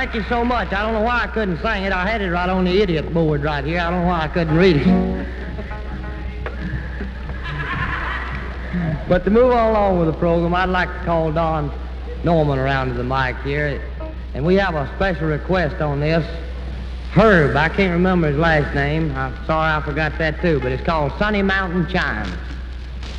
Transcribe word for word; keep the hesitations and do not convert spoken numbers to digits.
thank you so much. I don't know why I couldn't sing it. I had it right on the idiot board right here. I don't know why I couldn't read it. But to move on along with the program, I'd like to call Don Norman around to the mic here. And we have a special request on this. Herb, I can't remember his last name. I'm sorry I forgot that too, but it's called Sunny Mountain Chimes.